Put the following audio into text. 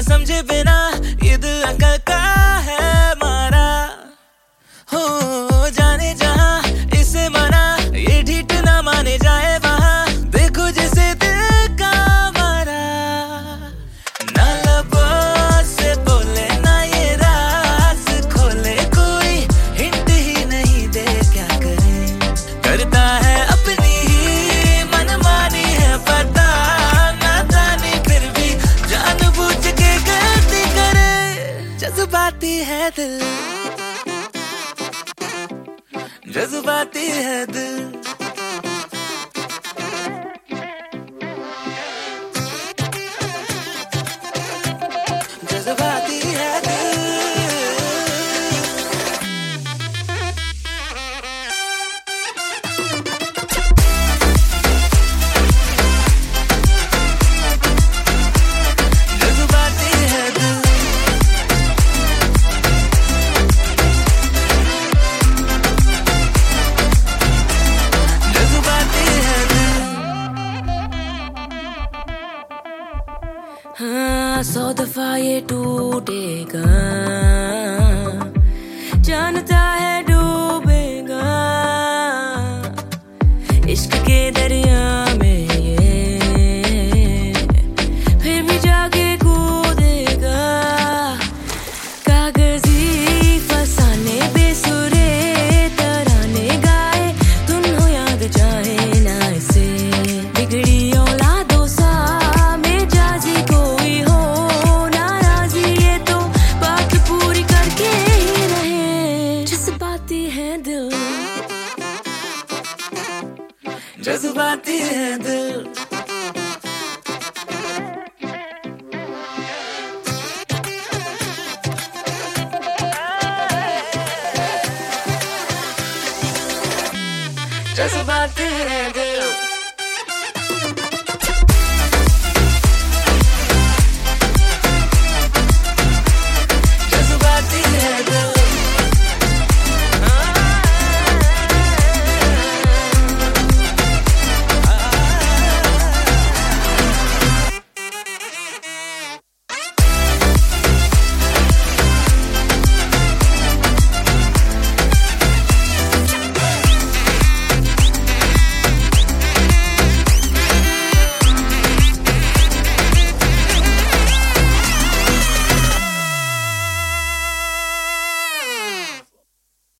समझे बिना ये दिल अकल का है मारा। हो जाने जहां इसे मना, ये ढीठ ना माने जाए वहां, देखो जिसे दिल का मारा। ना लबों से बोले ना ये राज खोले, कोई हिंट ही नहीं दे क्या करे। करता है अपनी ही मनमानी है पता, नादानी फिर भी जानबूझ के गलती करे। जज्बाती है दिल, जज्बाती है दिल। जज्बाती है दिल। जज्बाती है दिल। हाँ 100 दफा ये टूटेगा, जानता है डूबेगा इश्क के दरिया में ये, फिर भी जाके कूदेगा। कागजी फसाने बेसुरे तराने गाए, तुम हो याद चाहे ना इसे। बिगड़ी औलादों सा मेजाजी कोई हो नाराजी, ये तो बात पूरी करके ही रहे। जज्बाती है दिल, जज्बाती है दिल। जज्बाती है दिल।